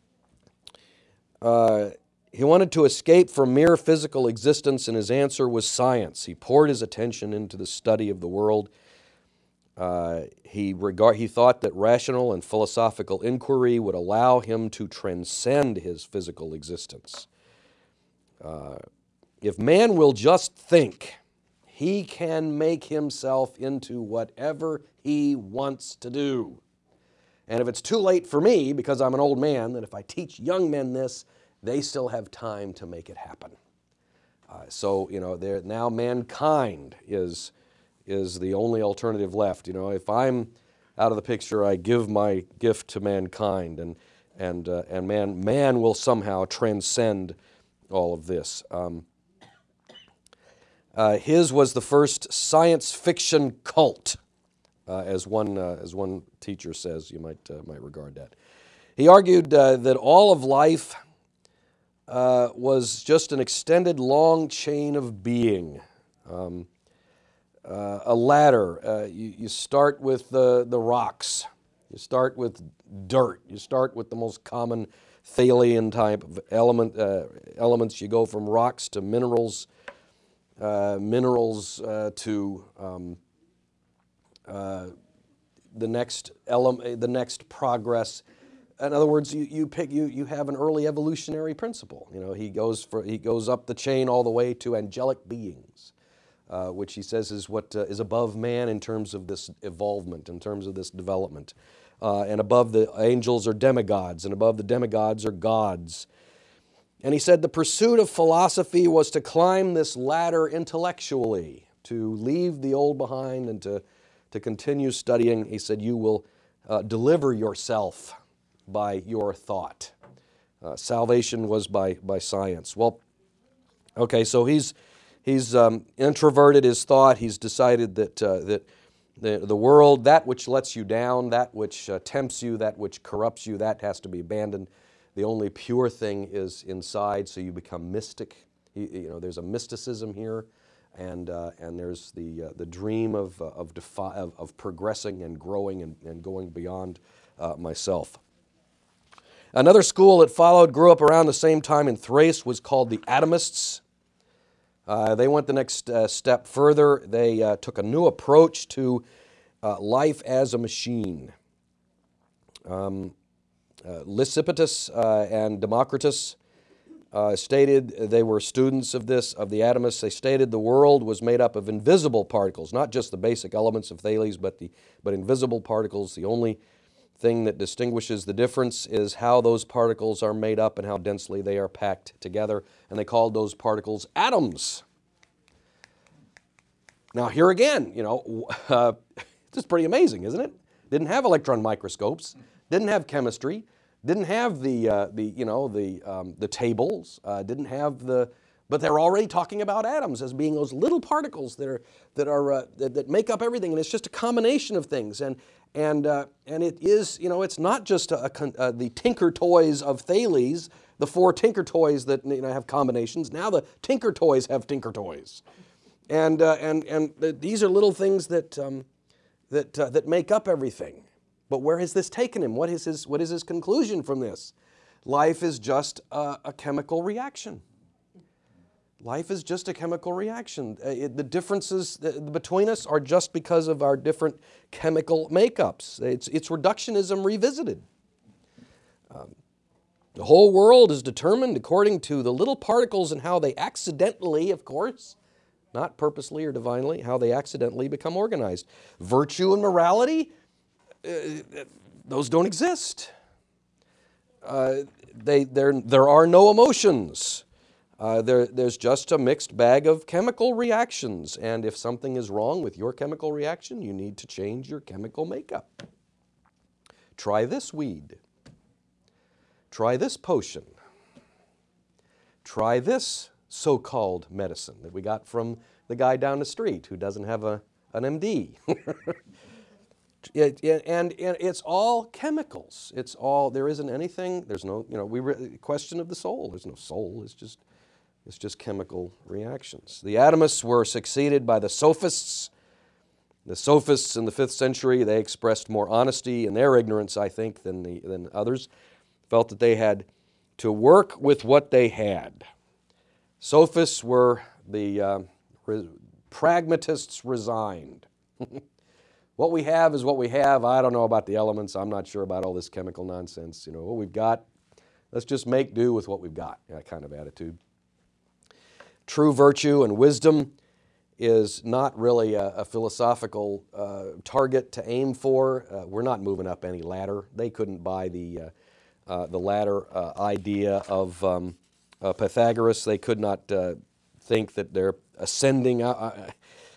uh, he wanted to escape from mere physical existence, and his answer was science. He poured his attention into the study of the world. Uh, he, regard, he thought that rational and philosophical inquiry would allow him to transcend his physical existence. Uh, if man will just think, he can make himself into whatever he wants to do. And if it's too late for me, because I'm an old man, then if I teach young men this, they still have time to make it happen. Uh, so, you know, there, now mankind is, is the only alternative left. You know, if I'm out of the picture, I give my gift to mankind, and, and, uh, and man, man will somehow transcend all of this. Um, uh, his was the first science fiction cult, uh, as one uh, as one teacher says. You might uh, might regard that. He argued uh, that all of life uh, was just an extended long chain of being, um, uh, a ladder. Uh, you, you start with the the rocks. You start with dirt. You start with the most common Thalian type of element, uh, elements. You go from rocks to minerals, uh, minerals uh, to um, uh, the next element, the next progress. In other words, you, you pick you you have an early evolutionary principle. You know, he goes for he goes up the chain all the way to angelic beings, uh, which he says is what uh, is above man in terms of this evolvement, in terms of this development. Uh, and above the angels are demigods, and above the demigods are gods. And he said the pursuit of philosophy was to climb this ladder intellectually, to leave the old behind and to, to continue studying. He said you will uh, deliver yourself by your thought. Uh, salvation was by, by science. Well, okay, so he's, he's um, introverted his thought. He's decided that, uh, that The, the world, that which lets you down, that which uh, tempts you, that which corrupts you, that has to be abandoned. The only pure thing is inside, so you become mystic. You, you know, there's a mysticism here, and, uh, and there's the, uh, the dream of, uh, of, defi of, of progressing and growing and, and going beyond uh, myself. Another school that followed, grew up around the same time in Thrace, was called the Atomists. Uh, they went the next uh, step further. They uh, took a new approach to uh, life as a machine. Um, uh, Lysippus uh, and Democritus uh, stated, they were students of this, of the atomists. They stated the world was made up of invisible particles, not just the basic elements of Thales, but, the, but invisible particles. The only thing that distinguishes the difference is how those particles are made up and how densely they are packed together, and they called those particles atoms. Now here again, you know, uh, this is pretty amazing, isn't it? Didn't have electron microscopes, didn't have chemistry, didn't have the, uh, the you know, the, um, the tables, uh, didn't have the, but they're already talking about atoms as being those little particles that are, that, are, uh, that, that make up everything, and it's just a combination of things. And, and, uh, and it is, you know, it's not just a, a, uh, the Tinker Toys of Thales, the four Tinker Toys that, you know, have combinations. Now the Tinker Toys have Tinker Toys. And, uh, and, and these are little things that, um, that, uh, that make up everything. But where has this taken him? What is his, what is his conclusion from this? Life is just a, a chemical reaction. Life is just a chemical reaction. Uh, it, the differences between us are just because of our different chemical makeups. It's, it's reductionism revisited. Um, the whole world is determined according to the little particles and how they accidentally, of course, not purposely or divinely, how they accidentally become organized. Virtue and morality, uh, those don't exist. Uh, they, there, there are no emotions. Uh, there, there's just a mixed bag of chemical reactions, and if something is wrong with your chemical reaction, you need to change your chemical makeup. Try this weed. Try this potion. Try this so-called medicine that we got from the guy down the street who doesn't have a, an M D. It, it, and, and it's all chemicals. It's all, there isn't anything, there's no, you know, we re, question of the soul. There's no soul, it's just, it's just chemical reactions. The atomists were succeeded by the sophists. The sophists in the fifth century, they expressed more honesty in their ignorance, I think, than, the, than others. Felt that they had to work with what they had. Sophists were the uh, re, pragmatists resigned. What we have is what we have. I don't know about the elements. I'm not sure about all this chemical nonsense. You know, what we've got, let's just make do with what we've got, that kind of attitude. True virtue and wisdom is not really a, a philosophical uh, target to aim for. Uh, we're not moving up any ladder. They couldn't buy the, uh, uh, the ladder uh, idea of um, uh, Pythagoras. They could not uh, think that they're ascending. Uh,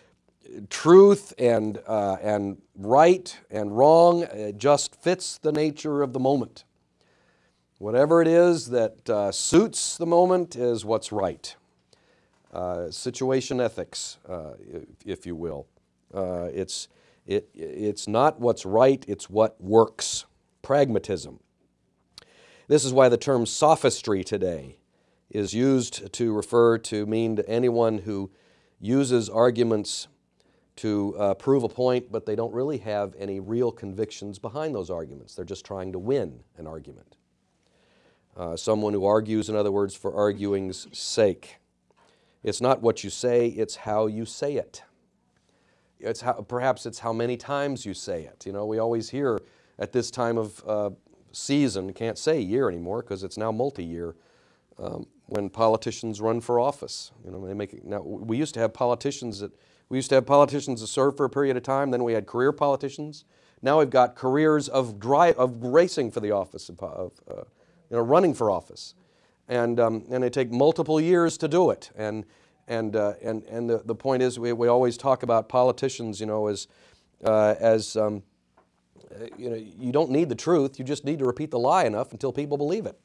Truth and, uh, and right and wrong, it just fits the nature of the moment. Whatever it is that uh, suits the moment is what's right. Uh, situation ethics, uh, if, if you will. Uh, it's, it, it's not what's right, it's what works. Pragmatism. This is why the term sophistry today is used to refer to mean to anyone who uses arguments to uh, prove a point, but they don't really have any real convictions behind those arguments. They're just trying to win an argument. Uh, someone who argues, in other words, for arguing's sake. It's not what you say, it's how you say it. It's how, perhaps it's how many times you say it. You know, we always hear at this time of uh, season, can't say year anymore because it's now multi-year, um, when politicians run for office. You know, they make it, now we used to have politicians that We used to have politicians that served for a period of time, then we had career politicians. Now we've got careers of, dry, of racing for the office, of, of uh, you know, running for office. And, um, and they take multiple years to do it. And, and, uh, and, and the, the point is, we, we always talk about politicians, you know, as, uh, as um, you know, you don't need the truth, you just need to repeat the lie enough until people believe it.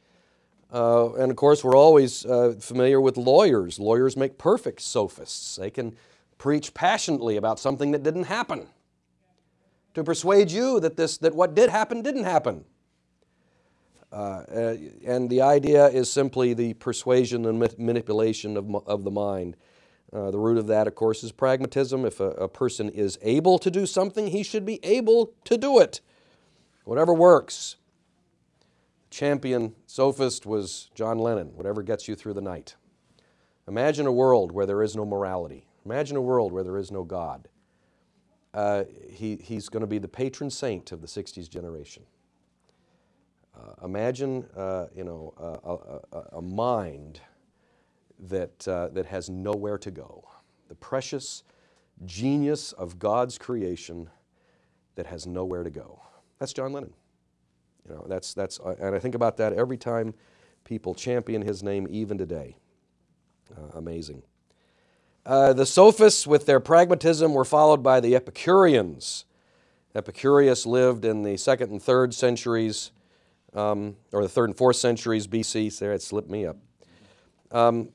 Uh, and of course, we're always uh, familiar with lawyers. Lawyers make perfect sophists. They can preach passionately about something that didn't happen to persuade you that, this, that what did happen didn't happen. Uh, uh, and the idea is simply the persuasion and ma manipulation of, of the mind. Uh, the root of that, of course, is pragmatism. If a, a person is able to do something, he should be able to do it. Whatever works. Champion sophist was John Lennon, whatever gets you through the night. Imagine a world where there is no morality. Imagine a world where there is no God. Uh, he, he's going to be the patron saint of the sixties generation. Uh, imagine, uh, you know, a, a, a mind that, uh, that has nowhere to go. The precious genius of God's creation that has nowhere to go. That's John Lennon. You know, that's, that's, uh, and I think about that every time people champion his name, even today. Uh, amazing. Uh, the sophists, with their pragmatism, were followed by the Epicureans. Epicurus lived in the second and third centuries. um, or the third and fourth centuries B C. There, it slipped me up. Um,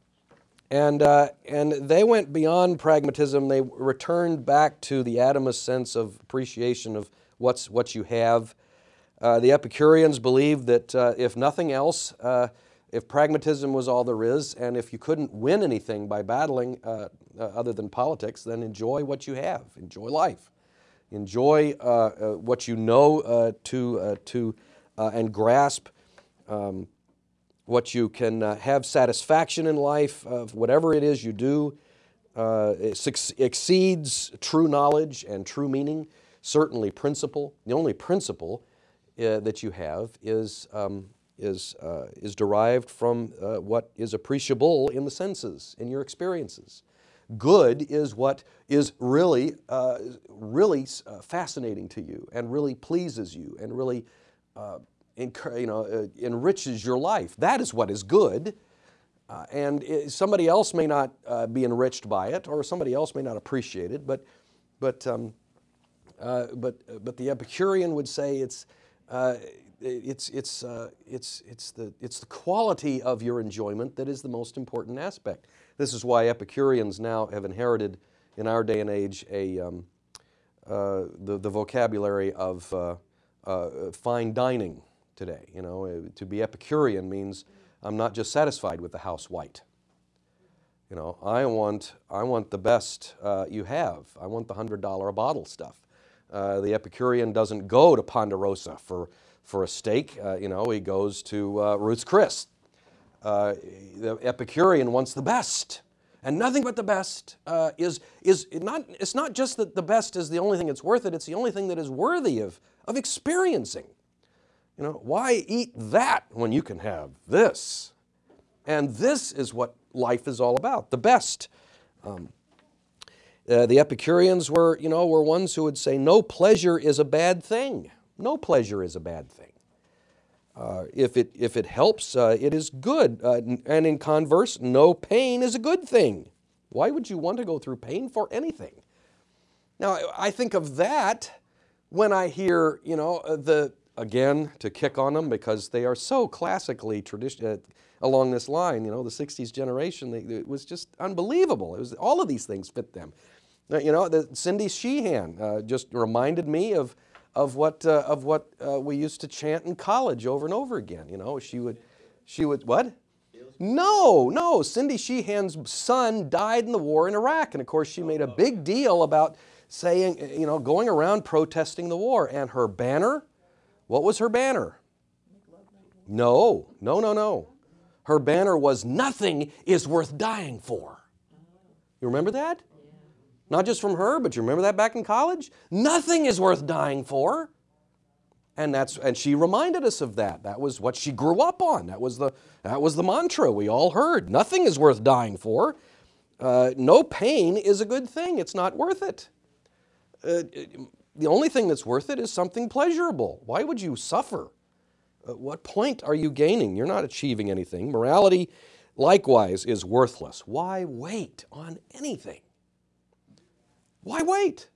and, uh, and they went beyond pragmatism. They returned back to the Adamist sense of appreciation of what's, what you have. Uh, the Epicureans believed that uh, if nothing else, uh, if pragmatism was all there is, and if you couldn't win anything by battling uh, uh, other than politics, then enjoy what you have. Enjoy life. Enjoy uh, uh, what you know uh, to, uh, to uh, and grasp um, what you can uh, have satisfaction in life of whatever it is you do. Uh, it exceeds true knowledge and true meaning, certainly principle. The only principle uh, that you have is, um, is, uh, is derived from uh, what is appreciable in the senses, in your experiences. Good is what is really, uh, really uh, fascinating to you and really pleases you and really uh, you know, uh, enriches your life. That is what is good. Uh, and it, somebody else may not uh, be enriched by it, or somebody else may not appreciate it, but, but, um, uh, but, but the Epicurean would say it's, uh, it's, it's, uh, it's, it's, the, it's the quality of your enjoyment that is the most important aspect. This is why Epicureans now have inherited, in our day and age, a, um, uh, the, the vocabulary of uh, uh, fine dining today. You know, to be Epicurean means I'm not just satisfied with the house white. You know, I want, I want the best uh, you have. I want the hundred dollar a bottle stuff. Uh, the Epicurean doesn't go to Ponderosa for, for a steak. Uh, you know, he goes to uh, Ruth's Chris. Uh, the Epicurean wants the best, and nothing but the best uh, is, is not, it's not just that the best is the only thing that's worth it, it's the only thing that is worthy of, of experiencing. You know, why eat that when you can have this? And this is what life is all about, the best. Um, uh, the Epicureans were, you know, were ones who would say no pleasure is a bad thing. No pleasure is a bad thing. Uh, if, it, if it helps, uh, it is good. Uh, and in converse, no pain is a good thing. Why would you want to go through pain for anything? Now, I think of that when I hear, you know, the, again, to kick on them because they are so classically tradition, uh, along this line, you know, the sixties generation, they, it was just unbelievable. It was, all of these things fit them. Uh, you know, the, Cindy Sheehan uh, just reminded me of of what, uh, of what uh, we used to chant in college over and over again. You know, she would, she would, what? No, no, Cindy Sheehan's son died in the war in Iraq. And of course she made a big deal about saying, you know, going around protesting the war. And her banner, what was her banner? No, no, no, no. Her banner was, nothing is worth dying for. You remember that? Not just from her, but you remember that back in college? Nothing is worth dying for. And, that's, and she reminded us of that. That was what she grew up on. That was the, that was the mantra we all heard. Nothing is worth dying for. Uh, no pain is a good thing. It's not worth it. Uh, the only thing that's worth it is something pleasurable. Why would you suffer? Uh, what point are you gaining? You're not achieving anything. Morality, likewise, is worthless. Why wait on anything? Why wait?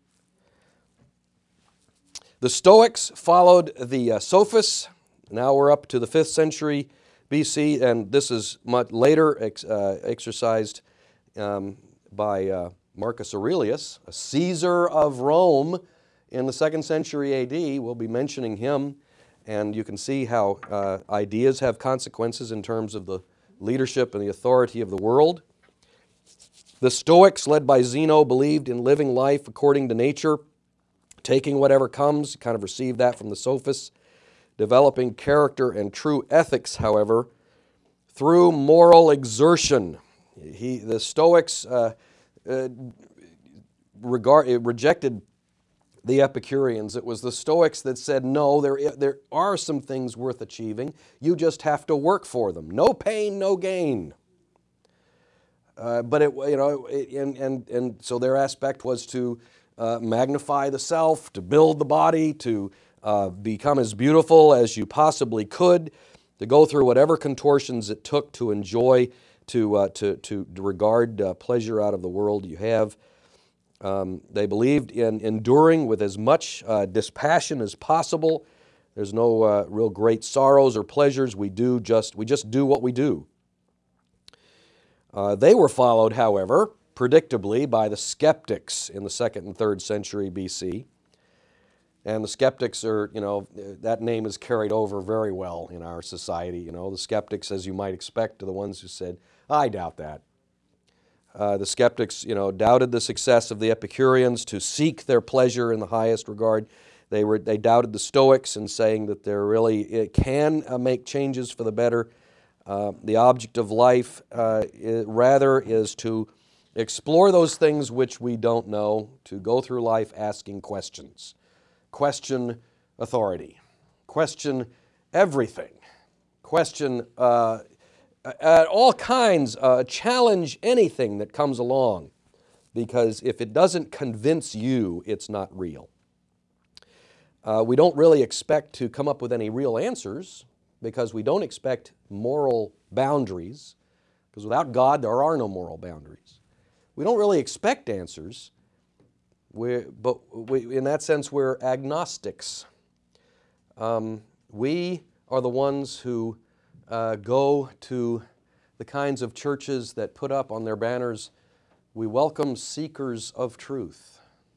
The Stoics followed the uh, Sophists. Now we're up to the fifth century B C, and this is much later ex, uh, exercised um, by uh, Marcus Aurelius, a Caesar of Rome in the second century A D. We'll be mentioning him, and you can see how uh, ideas have consequences in terms of the leadership and the authority of the world. The Stoics, led by Zeno, believed in living life according to nature, taking whatever comes. Kind of received that from the Sophists. Developing character and true ethics, however, through moral exertion. He, the Stoics uh, uh, regard, rejected the Epicureans. It was the Stoics that said, no, there, there are some things worth achieving. You just have to work for them. No pain, no gain. Uh, but it, you know, it, and, and, and so their aspect was to uh, magnify the self, to build the body, to uh, become as beautiful as you possibly could, to go through whatever contortions it took to enjoy, to, uh, to, to regard uh, pleasure out of the world you have. Um, they believed in enduring with as much uh, dispassion as possible There's no uh, real great sorrows or pleasures. We do just we just do what we do. Uh, they were followed, however, predictably, by the skeptics in the second and third century B C. And the skeptics are, you know, that name is carried over very well in our society. You know, the skeptics, as you might expect, are the ones who said, "I doubt that." Uh, the skeptics, you know, doubted the success of the Epicureans to seek their pleasure in the highest regard. They were they doubted the Stoics in saying that there really it can uh, make changes for the better. Uh, the object of life uh, i- rather is to explore those things which we don't know, to go through life asking questions. Question authority. Question everything. Question uh, at all kinds, uh, challenge anything that comes along, because if it doesn't convince you, it's not real. Uh, we don't really expect to come up with any real answers, because we don't expect moral boundaries, because without God there are no moral boundaries. We don't really expect answers, we're, but we, in that sense we're agnostics. Um, we are the ones who uh, go to the kinds of churches that put up on their banners, "We welcome seekers of truth."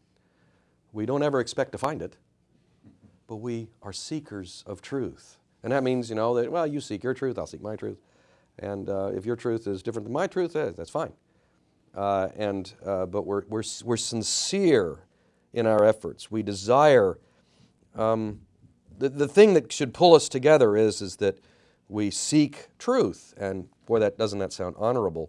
We don't ever expect to find it, but we are seekers of truth. And that means, you know, that, well, you seek your truth, I'll seek my truth. And uh, if your truth is different than my truth, eh, that's fine. Uh, and, uh, but we're, we're, we're sincere in our efforts. We desire, um, the, the thing that should pull us together is, is that we seek truth. And boy, that doesn't that sound honorable.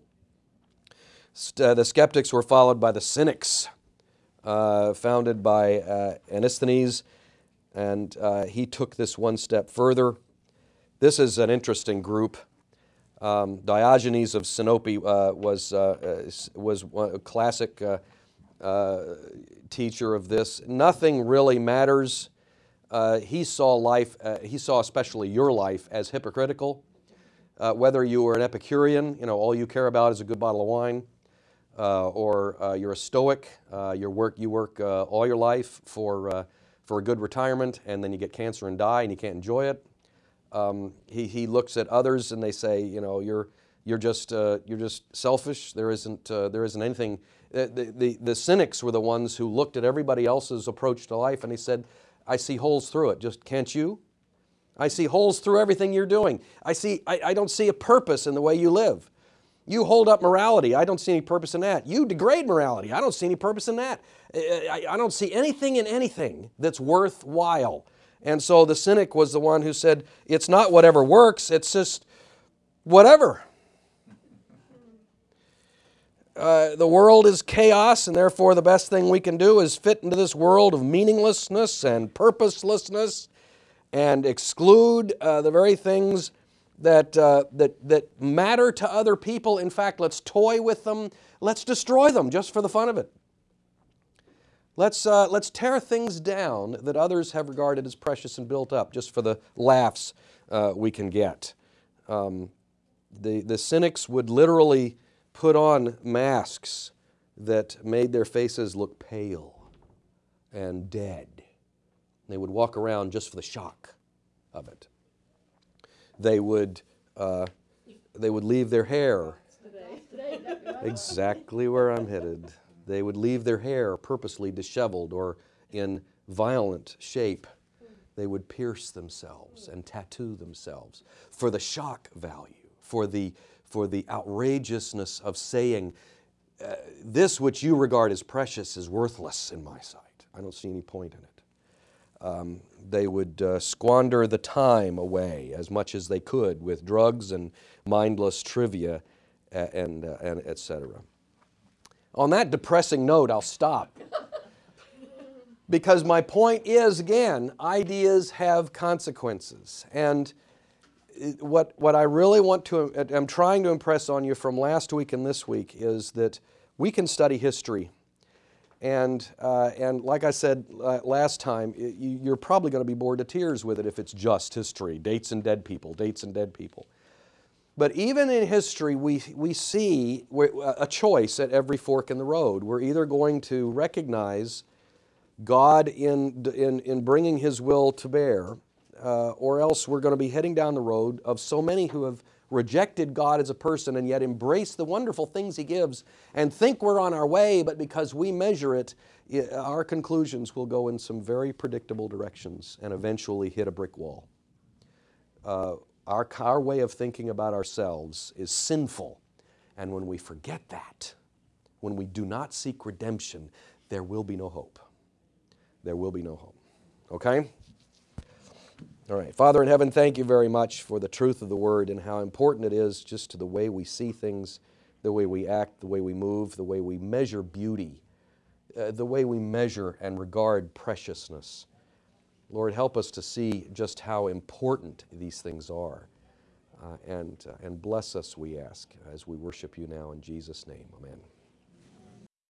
St- uh, the skeptics were followed by the cynics, uh, founded by uh, Antisthenes, and uh, he took this one step further. This is an interesting group. Um, Diogenes of Sinope uh, was, uh, was a classic uh, uh, teacher of this. Nothing really matters. Uh, he saw life, uh, he saw especially your life as hypocritical. Uh, whether you were an Epicurean, you know, all you care about is a good bottle of wine, uh, or uh, you're a Stoic, uh, you work, you work uh, all your life for, uh, for a good retirement, and then you get cancer and die and you can't enjoy it. Um, he, he looks at others and they say, you know, you're, you're, just, uh, you're just selfish. There isn't, uh, there isn't anything. The, the, the cynics were the ones who looked at everybody else's approach to life and he said, "I see holes through it. Just can't you? I see holes through everything you're doing. I, see, I, I don't see a purpose in the way you live. You hold up morality. I don't see any purpose in that. You degrade morality. I don't see any purpose in that. I, I don't see anything in anything that's worthwhile." And so the cynic was the one who said, it's not whatever works, it's just whatever. Uh, the world is chaos, and therefore the best thing we can do is fit into this world of meaninglessness and purposelessness and exclude uh, the very things that, uh, that, that matter to other people. In fact, let's toy with them. Let's destroy them just for the fun of it. Let's, uh, let's tear things down that others have regarded as precious and built up just for the laughs uh, we can get. Um, the, the cynics would literally put on masks that made their faces look pale and dead. They would walk around just for the shock of it. They would, uh, they would leave their hair exactly where I'm headed. They would leave their hair purposely disheveled or in violent shape. They would pierce themselves and tattoo themselves for the shock value, for the, for the outrageousness of saying, uh, this which you regard as precious is worthless in my sight. I don't see any point in it. Um, they would uh, squander the time away as much as they could with drugs and mindless trivia and, and, uh, and et cetera. On that depressing note, I'll stop. Because my point is, again, ideas have consequences. And what, what I really want to, I'm trying to impress on you from last week and this week is that we can study history. And, uh, and like I said uh, last time, it, you're probably going to be bored to tears with it if it's just history, dates and dead people, dates and dead people. But even in history, we, we see a choice at every fork in the road. We're either going to recognize God in, in, in bringing His will to bear, uh, or else we're going to be heading down the road of so many who have rejected God as a person and yet embrace the wonderful things He gives and think we're on our way, but because we measure it, i- our conclusions will go in some very predictable directions and eventually hit a brick wall. Uh, our, our way of thinking about ourselves is sinful, and when we forget that, when we do not seek redemption, there will be no hope. There will be no hope. Okay? All right. Father in heaven, thank you very much for the truth of the Word and how important it is just to the way we see things, the way we act, the way we move, the way we measure beauty, uh, the way we measure and regard preciousness. Lord, help us to see just how important these things are. Uh, and, uh, and bless us, we ask, as we worship you now in Jesus' name. Amen.